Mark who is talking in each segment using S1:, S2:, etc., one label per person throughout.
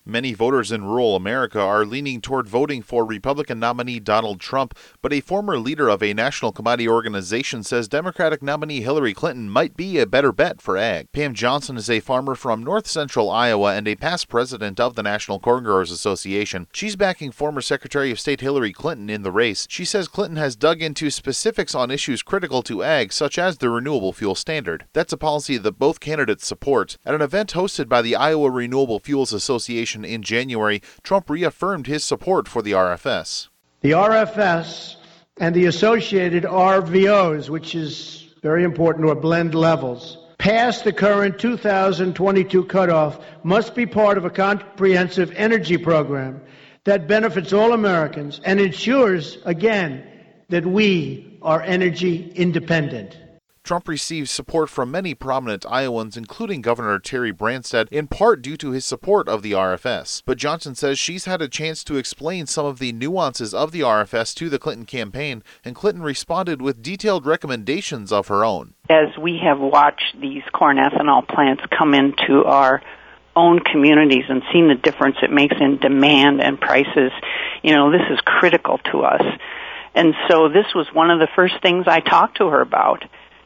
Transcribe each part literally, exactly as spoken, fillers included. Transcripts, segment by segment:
S1: Many voters in rural America are leaning toward voting for Republican nominee Donald Trump, but a former leader of a national commodity organization says Democratic nominee Hillary Clinton might be a better bet for ag. Pam Johnson is a farmer from north central Iowa and a past president of the National Corn Growers Association. She's backing former Secretary of State Hillary Clinton in the race. She says Clinton has dug into specifics on issues critical to ag, such as the renewable fuel standard. That's a policy that both candidates support. At an event hosted by the Iowa Renewable Fuels Association in January, Trump reaffirmed his support for the R F S.
S2: The R F S and the associated R V Os, which is very important, or blend levels, past the current two thousand twenty-two cutoff, must be part of a comprehensive energy program that benefits all Americans and ensures, again, that we are energy independent.
S1: Trump receives support from many prominent Iowans, including Governor Terry Branstad, in part due to his support of the R F S. But Johnson says she's had a chance to explain some of the nuances of the R F S to the Clinton campaign, and Clinton responded with detailed recommendations of her own.
S3: As we have watched these corn ethanol plants come into our own communities and seen the difference it makes in demand and prices, you know, this is critical to us. And so this was one of the first things I talked to her about.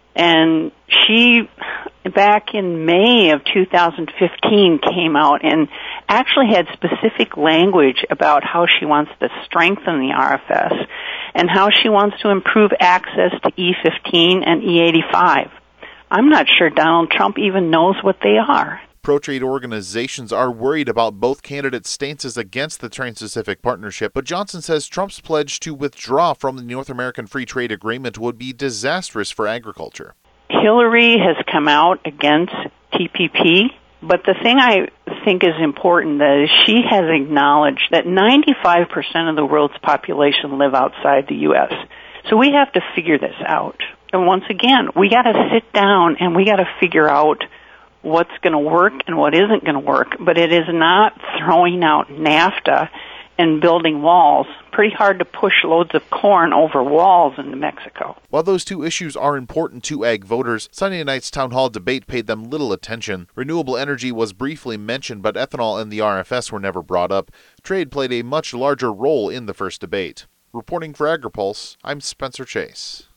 S3: And she, back in May of two thousand fifteen, came out and actually had specific language about how she wants to strengthen the R F S and how she wants to improve access to E fifteen and E eighty-five. I'm not sure Donald Trump even knows what they are.
S1: Pro-trade organizations are worried about both candidates' stances against the Trans-Pacific Partnership, but Johnson says Trump's pledge to withdraw from the North American Free Trade Agreement would be disastrous for agriculture.
S3: Hillary has come out against T P P, but the thing I think is important is she has acknowledged that ninety-five percent of the world's population live outside the U S So we have to figure this out. And once again, we got to sit down and we got to figure out what's going to work and what isn't going to work, but it is not throwing out NAFTA and building walls. Pretty hard to push loads of corn over walls into Mexico.
S1: While those two issues are important to ag voters, Sunday night's town hall debate paid them little attention. Renewable energy was briefly mentioned, but ethanol and the R F S were never brought up. Trade played a much larger role in the first debate. Reporting for AgriPulse, I'm Spencer Chase.